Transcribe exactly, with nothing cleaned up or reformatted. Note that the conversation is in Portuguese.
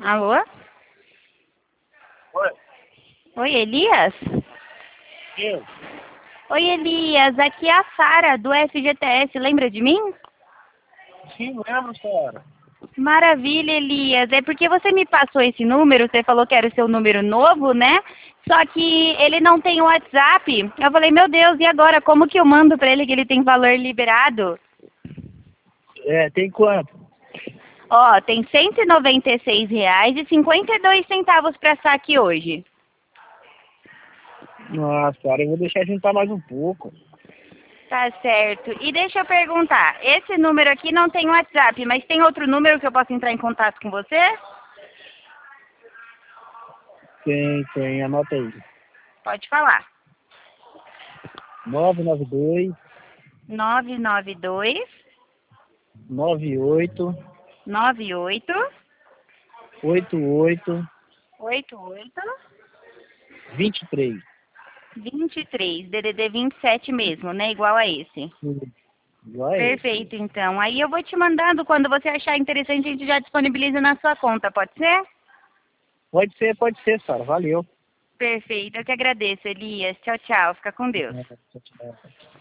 Alô? Oi, Oi, Elias? eu? Oi, Elias. Aqui é a Sara, do F G T S. Lembra de mim? Sim, lembro, senhora. Maravilha, Elias. É porque você me passou esse número, você falou que era o seu número novo, né? Só que ele não tem o WhatsApp. Eu falei, meu Deus, e agora? Como que eu mando pra ele que ele tem valor liberado? É, tem quanto? Ó, tem cento e noventa e seis reais e cinquenta e dois centavos para saque hoje. Nossa, senhora, eu vou deixar juntar mais um pouco. Tá certo. E deixa eu perguntar, esse número aqui não tem WhatsApp, mas tem outro número que eu posso entrar em contato com você? Tem, tem, anota aí. Pode falar. nove nove dois, nove nove dois, nove oito, nove oito, oito oito, oito oito, vinte e três. vinte e três, D D D vinte e sete mesmo, né? Igual a esse. Igual é esse. Perfeito, então. Aí eu vou te mandando, quando você achar interessante, a gente já disponibiliza na sua conta, pode ser? Pode ser, pode ser, senhora. Valeu. Perfeito, eu que agradeço, Elias. Tchau, tchau. Fica com Deus. Tchau, tchau.